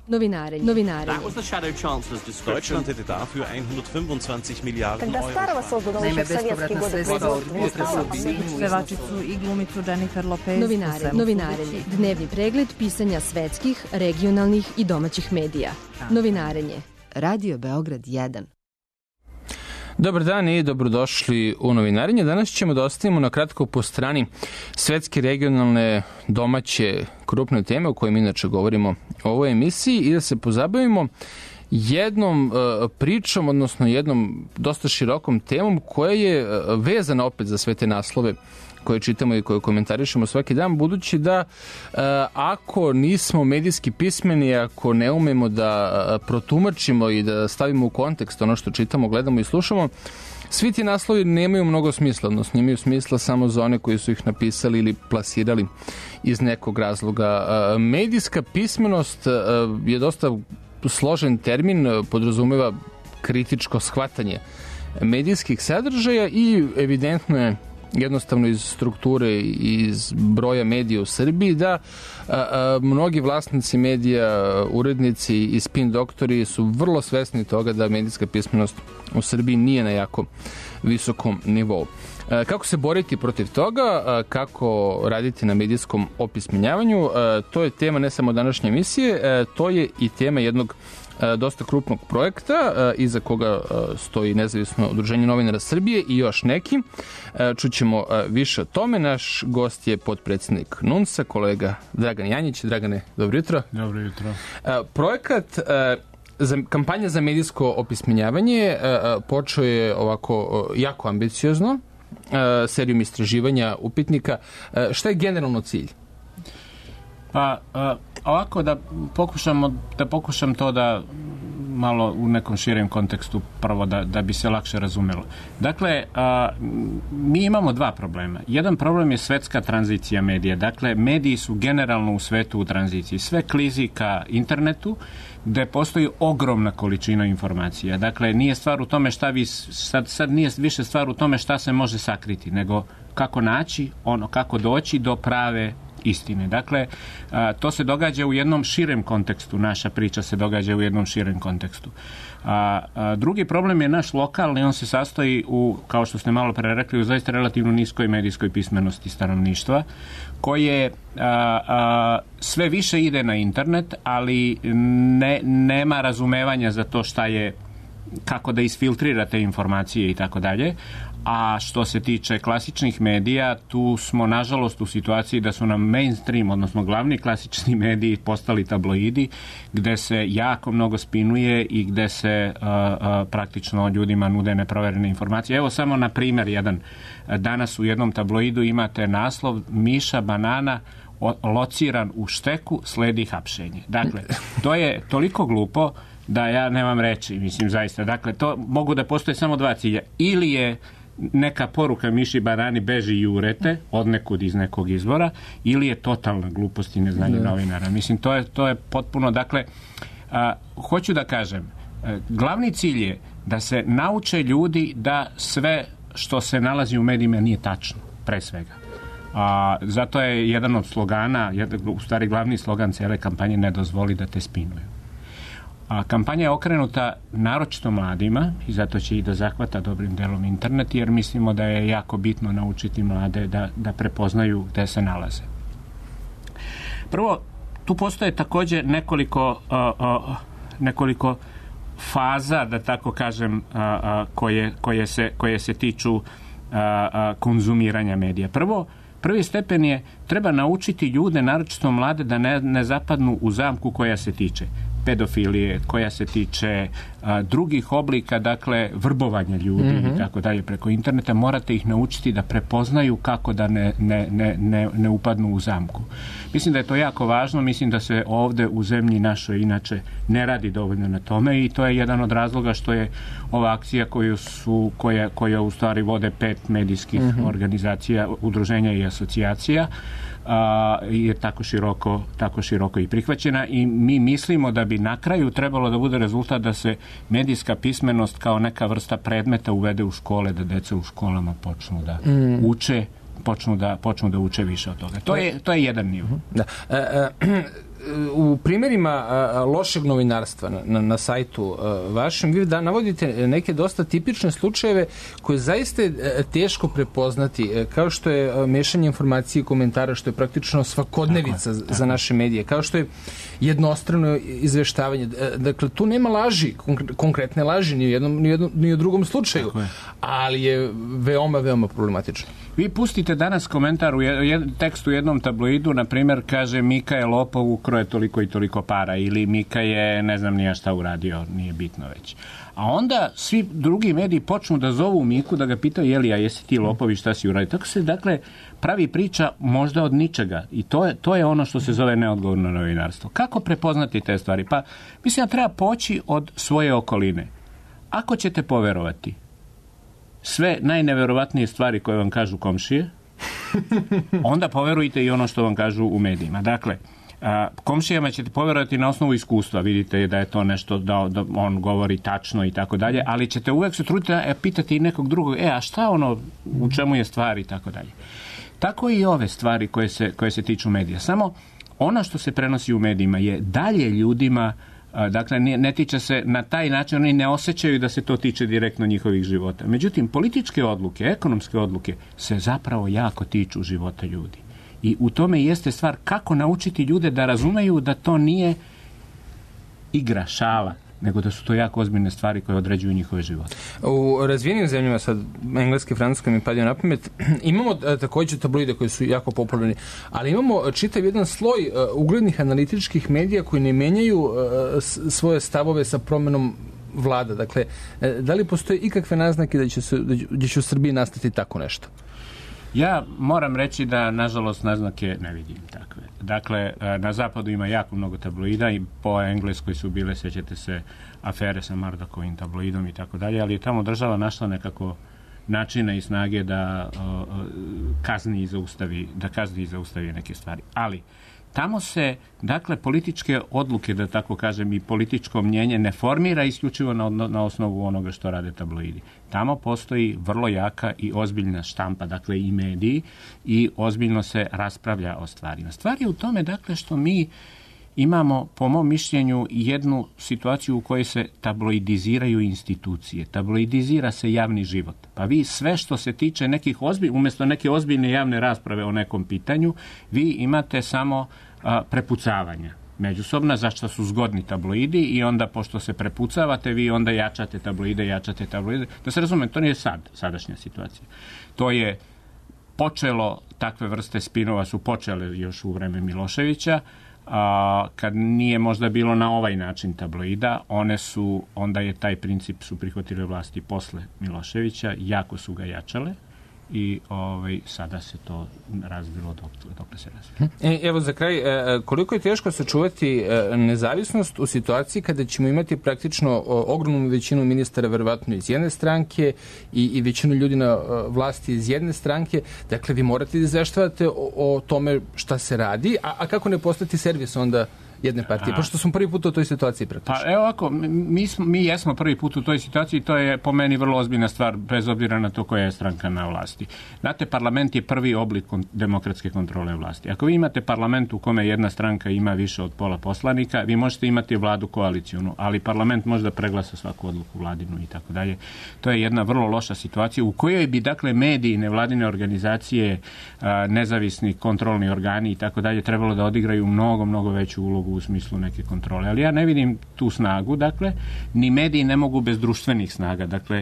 Novinarenje. That was the Shadow Chancellor's description. Deutschland hätte dafür 125 Milijarden Когда Старого создано еще в советские годы Pevačicu i glumicu Jennifer Lopez. Novinarenje. Dnevni pregled pisanja svetskih, regionalnih i domaćih medija. Novinarenje. Radio Beograd 1. Dobar dan i dobrodošli u Novinarenje. Danas ćemo da ostavimo na kratko po strani svetske, regionalne, domaće, krupne teme o kojima inače govorimo u ovoj emisiji i da se pozabavimo jednom pričom, odnosno jednom dosta širokom temom koja je vezana opet za sve te naslove koje čitamo i koje komentarišemo svaki dan, budući da ako nismo medijski pismeni, ako ne umemo da protumačimo i da stavimo u kontekst ono što čitamo, gledamo i slušamo, svi ti naslovi nemaju mnogo smisla, odnosno imaju smisla samo za one koji su ih napisali ili plasirali iz nekog razloga. Medijska pismenost je dosta složen termin, podrazumeva kritičko shvatanje medijskih sadržaja i evidentno je jednostavno iz strukture i iz broja medija u Srbiji da mnogi vlasnici medija, urednici i spin doktori su vrlo svesni toga da medijska pismenost u Srbiji nije na jako visokom nivou. Kako se boriti protiv toga, kako raditi na medijskom opismenjavanju, to je tema ne samo današnje emisije, to je i tema jednog dosta krupnog projekta iza koga stoji Nezavisno udruženje novinara Srbije i još neki. Čućemo više o tome. Naš gost je potpredsednik NUNS-a, kolega Dragan Janjić. Dragane, dobro jutro. Dobro jutro. Projekat kampanja za medijsko opismenjavanje počeo je ovako jako ambiciozno, serijom istraživanja upitnika. Šta je generalno cilj? Pa, ovako da pokušam to da malo u nekom širem kontekstu prvo da bi se lakše razumelo. Dakle, mi imamo dva problema. Jedan problem je svetska tranzicija medija. Dakle, mediji su generalno u svetu u tranziciji. Sve klizi ka internetu, gde postoji ogromna količina informacija. Dakle, nije stvar u tome sad nije više stvar u tome šta se može sakriti, nego kako naći, kako doći do prave istine. Dakle, to se događa u jednom širem kontekstu. Naša priča se događa u jednom širem kontekstu. Drugi problem je naš lokalni, on se sastoji kao što ste malo pre rekli, u zaista relativno niskoj medijskoj pismenosti stanovništva, koje sve više ide na internet, ali nema razumevanja za to šta je, kako da isfiltrira te informacije i tako dalje. A što se tiče klasičnih medija, tu smo nažalost u situaciji da su nam mainstream, odnosno glavni klasični mediji postali tabloidi, gde se jako mnogo spinuje i gde se praktično ljudima nude neproverene informacije. Evo samo na primjer jedan. Danas u jednom tabloidu imate naslov Miša Banana lociran u šteku, sledi hapšenje. Dakle, to je toliko glupo da ja nemam reći, mislim zaista. Dakle, to mogu da postoje samo dva cilja. Ili je neka poruka Miši Banani beži i urete od nekud iz nekog izvora, ili je totalna glupost i neznanje novinara. Mislim, to je potpuno, dakle, hoću da kažem, glavni cilj je da se nauče ljudi da sve što se nalazi u medijima nije tačno, pre svega. Zato je jedan od slogana, u stvari glavni slogan cele kampanje, ne dozvoli da te spinuju. Kampanja je okrenuta naročito mladima i zato će i da zahvata dobrim delom internet, jer mislimo da je jako bitno naučiti mlade da prepoznaju gde se nalaze. Prvo, tu postoje takođe nekoliko faza, da tako kažem, koje se tiču konzumiranja medija. Prvi stepen je, treba naučiti ljude, naročito mlade, da ne zapadnu u zamku koja se tiče pedofilije, koja se tiče drugih oblika, dakle, vrbovanja ljudi i tako dalje preko interneta. Morate ih naučiti da prepoznaju kako da ne upadnu u zamku. Mislim da je to jako važno, mislim da se ovde u zemlji našoj inače ne radi dovoljno na tome i to je jedan od razloga što je ova akcija koja u stvari vode 5 medijskih organizacija, udruženja i asocijacija, je tako široko i prihvaćena i mi mislimo da bi na kraju trebalo da bude rezultat da se medijska pismenost kao neka vrsta predmeta uvede u škole, da deca u školama počnu da uče počnu da uče više od toga. To je jedan nivo. Da. U primjerima lošeg novinarstva na sajtu vašem, vi navodite neke dosta tipične slučajeve koje zaista je teško prepoznati, kao što je mešanje informacije i komentara, što je praktično svakodnevica za naše medije, kao što je jednostrano izveštavanje. Dakle, tu nema laži, konkretne laži ni u drugom slučaju, ali je veoma, veoma problematično. Vi pustite danas komentar u tekst u jednom tabloidu, na primjer, kaže Mika je lopov, ukroje toliko i toliko para, ili Mika je ne znam nija šta uradio, nije bitno već. A onda svi drugi mediji počnu da zovu Miku, da ga pitaju, Jelija, jesi ti lopov i šta si uradio? Tako se, dakle, pravi priča možda od ničega. I to je ono što se zove neodgovorno novinarstvo. Kako prepoznati te stvari? Pa, mislim da treba poći od svoje okoline. Ako ćete poverovati sve najneverovatnije stvari koje vam kažu komšije, onda poverujte i ono što vam kažu u medijima. Dakle, komšijama ćete povjerovati na osnovu iskustva, vidite da je to nešto da on govori tačno i tako dalje, ali ćete uvek se truditi pitati i nekog drugog, a šta ono, u čemu je stvar i tako dalje. Tako i ove stvari koje se tiču medija. Samo ono što se prenosi u medijima je dalje ljudima, dakle ne tiče se na taj način, oni ne osjećaju da se to tiče direktno njihovih života. Međutim, političke odluke, ekonomske odluke se zapravo jako tiču života ljudi. I u tome jeste stvar kako naučiti ljude da razumeju da to nije igra, šala, nego da su to jako ozbiljne stvari koje određuju njihove živote. U razvijenim zemljama, sad engleski, francuski mi padio na pamet, imamo također tabloide koji su jako popularni, ali imamo čitav jedan sloj uglednih analitičkih medija koji ne menjaju svoje stavove sa promenom vlada. Dakle, da li postoje ikakve naznake da će u Srbiji nastati tako nešto? Ja moram reći da, nažalost, naznake ne vidim takve. Dakle, na zapadu ima jako mnogo tabloida i po Engleskoj su bile, sjećate se, afere sa Murdochovim tabloidom i tako dalje, ali je tamo država našla nekako načina i snage da kazni i zaustavi neke stvari. Ali tamo se, dakle, političke odluke, da tako kažem, i političko mnjenje ne formira isključivo na osnovu onoga što rade tabloidi. Tamo postoji vrlo jaka i ozbiljna štampa, dakle i mediji, i ozbiljno se raspravlja o stvarima. Stvar je u tome, dakle, što mi imamo, po mom mišljenju, jednu situaciju u kojoj se tabloidiziraju institucije. Tabloidizira se javni život. Pa vi sve što se tiče umjesto neke ozbiljne javne rasprave o nekom pitanju, vi imate samo prepucavanja međusobna, za što su zgodni tabloidi, i onda pošto se prepucavate, vi onda jačate tabloide. Da se razume, to nije sadašnja situacija. To je počelo, takve vrste spinova su počele još u vreme Miloševića, kad nije možda bilo na ovaj način tabloida, onda je taj princip su prihvatile vlasti posle Miloševića, jako su ga jačale i sada se to razvilo dok se razvilo. Evo za kraj, koliko je teško sačuvati nezavisnost u situaciji kada ćemo imati praktično ogromnu većinu ministara verovatno iz jedne stranke i većinu ljudi na vlasti iz jedne stranke, dakle vi morate da izveštavate o tome šta se radi, a kako ne postati servis onda jedne partije, pošto smo prvi put u toj situaciji praktično. Pa evo ovako, mi jesmo prvi put u toj situaciji, to je po meni vrlo ozbiljna stvar, bez obzira na to koja je stranka na vlasti. Znate, parlament je prvi oblik demokratske kontrole vlasti. Ako vi imate parlament u kome jedna stranka ima više od pola poslanika, vi možete imati vladu koalicijonu, ali parlament može da preglasa svaku odluku vladinu i tako dalje. To je jedna vrlo loša situacija u kojoj bi, dakle, mediji, nevladine organizacije, nezavisni kontrolni organi i tako dalje trebalo da odigraju mnogo veću ulogu u smislu neke kontrole. Ali ja ne vidim tu snagu, dakle, ni mediji ne mogu bez društvenih snaga. Dakle,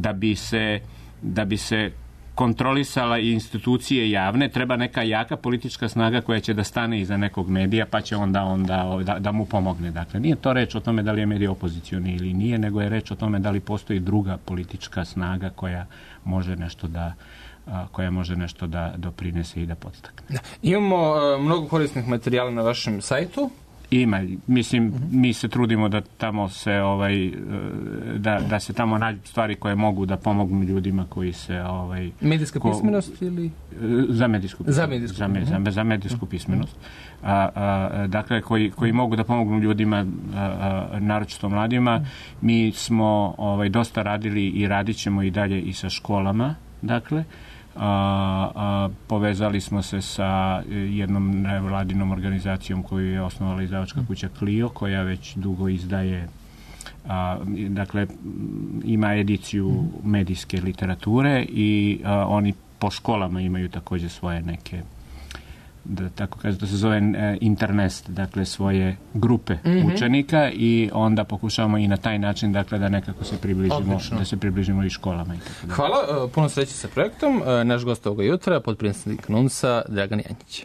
da bi se kontrolisala i institucije javne, treba neka jaka politička snaga koja će da stane iza nekog medija, pa će onda da mu pomogne. Dakle, nije to reč o tome da li je medij opozicioni ili nije, nego je reč o tome da li postoji druga politička snaga koja može nešto da doprinese i da podstakne. Imamo mnogo korisnih materijala na vašem sajtu. Ima. Mislim, mi se trudimo da tamo se da se tamo nađu stvari koje mogu da pomognu ljudima koji se medijska pismenost ili za medijsku pismenost. Dakle, koji mogu da pomognu ljudima, naročito mladima. Mi smo dosta radili i radit ćemo i dalje i sa školama, dakle, Povezali smo se sa jednom nevladinom organizacijom koju je osnovala izdavačka kuća Clio, koja već dugo izdaje, dakle ima ediciju medijske literature i oni po školama imaju također svoje neke, da tako kažem, to se zove internest, dakle svoje grupe učenika, i onda pokušavamo i na taj način, dakle, da nekako se približimo, da se približimo i školama i tako da. Hvala, puno sreće sa projektom. Naš gost ovoga jutra, potpredsjednik NUNS-a, Dragan Janjić.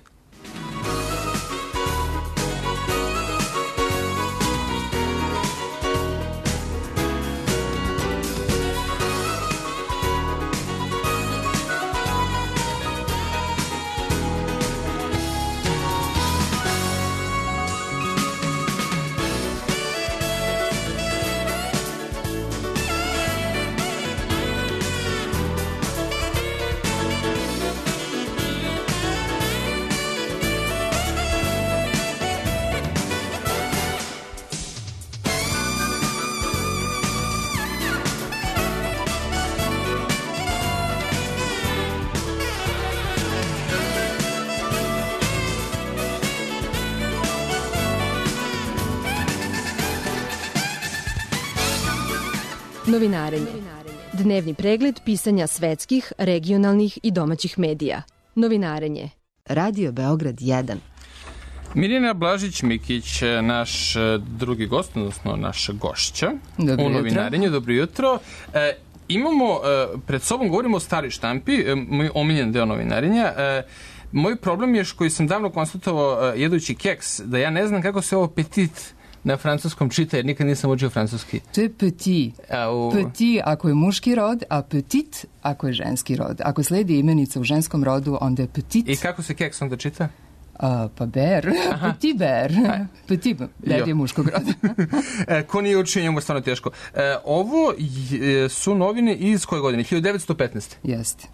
Novinarenje. Dnevni pregled pisanja svetskih, regionalnih i domaćih medija. Novinarenje. Radio Beograd 1. Mirjana Blažić-Mikić, naš drugi gost, odnosno naša gošća u novinarenju. Dobro jutro. Imamo, pred sobom govorimo o staroj štampi, moj omiljen deo novinarenja. Moj problem je koji sam davno konstatovao jedući keks, da ja ne znam kako se ovo petit na francuskom čita, jer nikad nisam učio francuski. To je petit. Petit ako je muški rod, a petit ako je ženski rod. Ako sledi imenica u ženskom rodu, onda je petit. I kako se keks onda čita? Pa ber. Petit ber. Petit ber je muškog roda. Ko nije učio, njemu je stvarno teško. Ovo su novine iz koje godine? 1915. Jeste.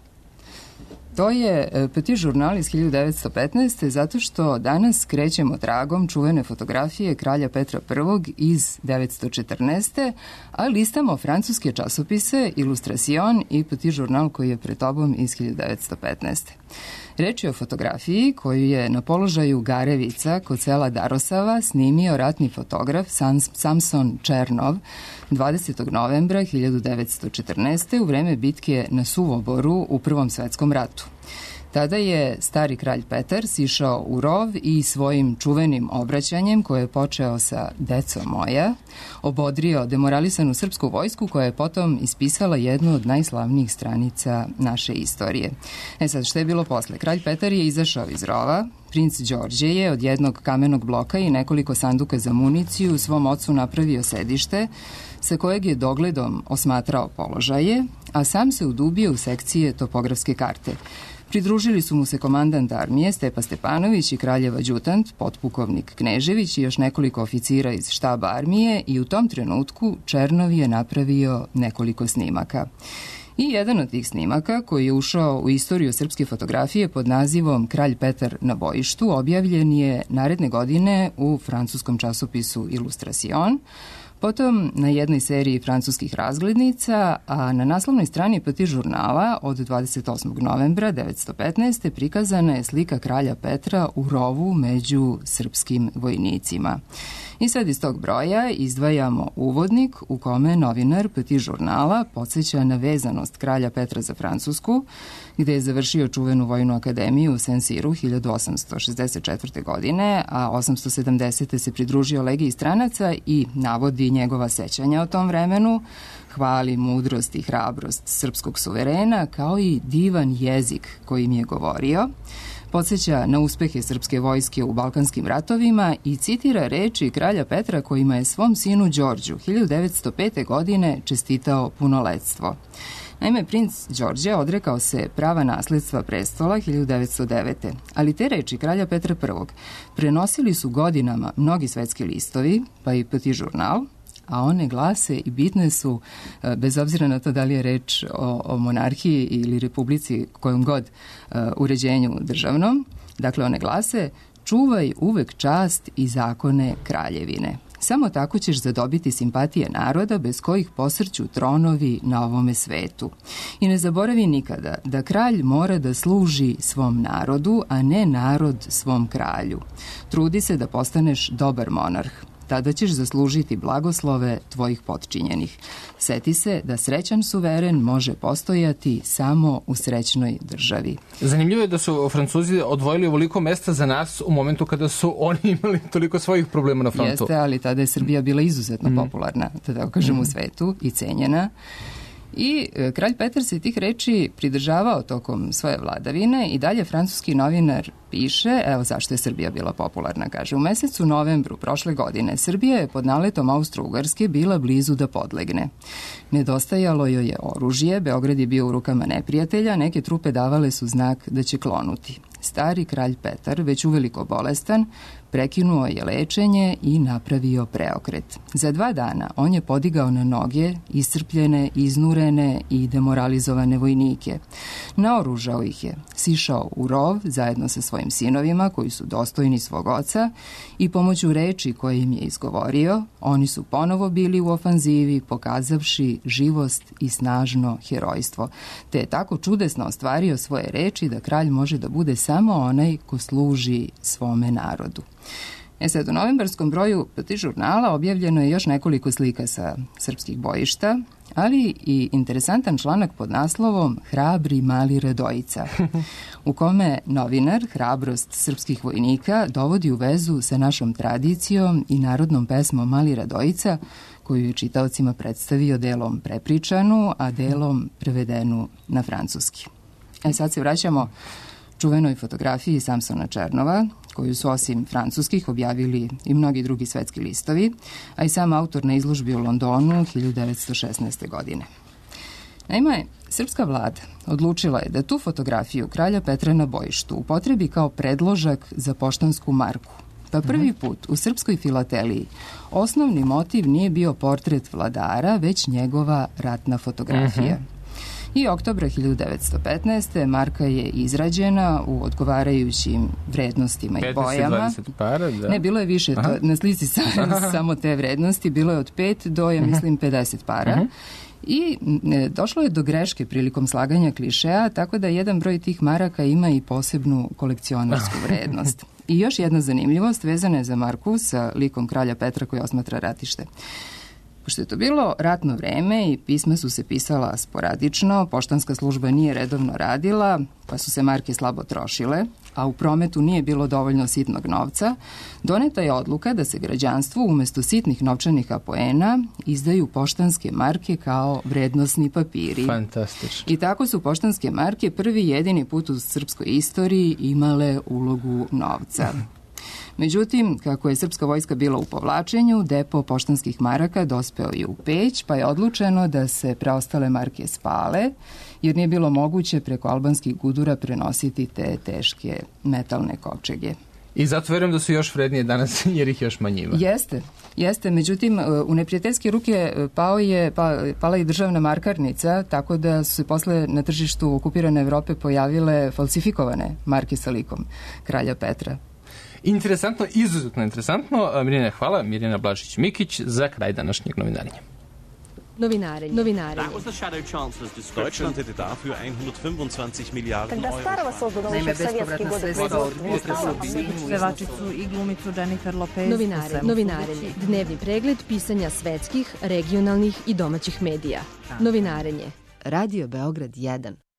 To je Petit žurnal iz 1915. zato što danas krećemo tragom čuvene fotografije kralja Petra I iz 914. a listamo francuske časopise Illustration i Petit žurnal koji je pred tobom iz 1915. Reč je o fotografiji koju je na položaju Garevica kod sela Darosava snimio ratni fotograf Samson Černov 20. novembra 1914. u vreme bitke na Suvoboru u Prvom svetskom ratu. Tada je stari kralj Petar sišao u rov i svojim čuvenim obraćanjem, koje je počeo sa "Deco moja", obodrio demoralisanu srpsku vojsku koja je potom ispisala jednu od najslavnijih stranica naše istorije. Sad, što je bilo posle? Kralj Petar je izašao iz rova, princ Đorđe je od jednog kamenog bloka i nekoliko sanduka za municiju svom ocu napravio sedište, sa kojeg je dogledom osmatrao položaje, a sam se udubio u sekcije topografske karte. Pridružili su mu se komandant armije Stepa Stepanović i kraljev adjutant, potpukovnik Knežević i još nekoliko oficira iz štaba armije, i u tom trenutku Černov je napravio nekoliko snimaka. I jedan od tih snimaka, koji je ušao u istoriju srpske fotografije pod nazivom "Kralj Petar na bojištu", objavljen je naredne godine u francuskom časopisu Illustration, potom na jednoj seriji francuskih razglednica, a na naslovnoj strani Petit žurnala od 28. novembra 1915. prikazana je slika kralja Petra u rovu među srpskim vojnicima. I sad iz tog broja izdvajamo uvodnik u kome novinar Petit žurnala podsjeća na vezanost kralja Petra za Francusku, gde je završio čuvenu vojnu akademiju u Saint-Cyru 1864. godine, a 870. se pridružio legiji stranaca i navodi njegova sećanja o tom vremenu, hvali mudrost i hrabrost srpskog suverena, kao i divan jezik kojim je govorio, podsjeća na uspehe srpske vojske u Balkanskim ratovima i citira reči kralja Petra kojima je svom sinu Đorđu 1905. godine čestitao punoletstvo. Naime, princ Đorđe odrekao se prava nasledstva prestola 1909. Ali te reči kralja Petra I prenosili su godinama mnogi svetski listovi, pa i Petit žurnal, a one glase i bitne su, bez obzira na to da li je reč o monarhiji ili republici, kojom god uređenju državnom. Dakle, one glase: "Čuvaj uvek čast i zakone kraljevine. Samo tako ćeš zadobiti simpatije naroda bez kojih posrću tronovi na ovome svetu. I ne zaboravi nikada da kralj mora da služi svom narodu, a ne narod svom kralju. Trudi se da postaneš dobar monarh. Tada ćeš zaslužiti blagoslove tvojih potčinjenih. Seti se da srećan suveren može postojati samo u srećnoj državi. Zanimljivo je da su Francuzi odvojili ovoliko mesta za nas u momentu kada su oni imali toliko svojih problema na frontu. Jeste, ali tada je Srbija bila izuzetno popularna, da tako kažem, u svetu i cenjena. I kralj Petar se tih reči pridržavao tokom svoje vladavine i dalje francuski novinar piše, evo zašto je Srbija bila popularna, kaže, u mesecu novembru prošle godine Srbija je pod naletom Austro-Ugarske bila blizu da podlegne. Nedostajalo joj je oružje, Beograd je bio u rukama neprijatelja, neke trupe davale su znak da će klonuti. Stari kralj Petar, već uveliko bolestan, prekinuo je lečenje i napravio preokret. Za 2 dana on je podigao na noge iscrpljene, iznurene i demoralizovane vojnike. Naoružao ih je, sišao u rov zajedno sa svojim sinovima koji su dostojni svog oca i pomoću reči koje im je izgovorio, oni su ponovo bili u ofanzivi pokazavši živost i snažno herojstvo. Te je tako čudesno ostvario svoje reči da kralj može da bude samo onaj ko služi svome narodu. Sad, u novembarskom broju Petit žurnala objavljeno je još nekoliko slika sa srpskih bojišta, ali i interesantan članak pod naslovom Hrabri mali Radojica, u kome novinar hrabrost srpskih vojnika dovodi u vezu sa našom tradicijom i narodnom pesmom Mali Radojica, koju je čitaocima predstavio delom prepričanu, a delom prevedenu na francuski. Sad se vraćamo čuvenoj fotografiji Samsona Černova, koju su osim francuskih objavili i mnogi drugi svetski listovi, a i sam autor na izložbi u Londonu 1916. godine. Naime, srpska vlada odlučila je da tu fotografiju kralja Petra na bojištu upotrebi kao predložak za poštansku marku. Pa prvi put u srpskoj filateliji osnovni motiv nije bio portret vladara, već njegova ratna fotografija. I oktobra 1915. marka je izrađena u odgovarajućim vrednostima i bojama. 20 para, da. Ne, bilo je više, to, na slici samo te vrednosti, bilo je od 5 do, ja mislim, 50 para. I došlo je do greške prilikom slaganja klišeja, tako da jedan broj tih maraka ima i posebnu kolekcionarsku vrednost. I još jedna zanimljivost vezana je za marku sa likom kralja Petra koji osmatra ratište. Pošto je to bilo ratno vreme i pisma su se pisala sporadično, poštanska služba nije redovno radila, pa su se marke slabo trošile, a u prometu nije bilo dovoljno sitnog novca, doneta je odluka da se građanstvu umesto sitnih novčanih apoena izdaju poštanske marke kao vrednosni papiri. Fantastično. I tako su poštanske marke prvi jedini put u srpskoj istoriji imale ulogu novca. Međutim, kako je srpska vojska bila u povlačenju, depo poštanskih maraka dospeo je u Peć, pa je odlučeno da se preostale marke spale, jer nije bilo moguće preko albanskih gudura prenositi te teške metalne kovčege. I zato verujem da su još vrednije danas, jer ih još manje ima. Jeste. Međutim, u neprijateljske ruke pala je državna markarnica, tako da su se posle na tržištu okupirane Evrope pojavile falsifikovane marke sa likom kralja Petra. Interesantno, izuzetno interesantno. Mirjana, hvala. Mirjana Blažić-Mikić za kraj današnjeg novinarenja. Novinarenje. That was the Shadow Chancellor's description. Deutschland hätte dafür 125 Milliarden Когда Euro. старого создано еще в советские годы производства. Pevačicu i glumicu Jennifer Lopez. Novinarenje. Dnevni pregled pisanja svetskih, regionalnih i domaćih medija. Novinarenje. Radio Beograd 1.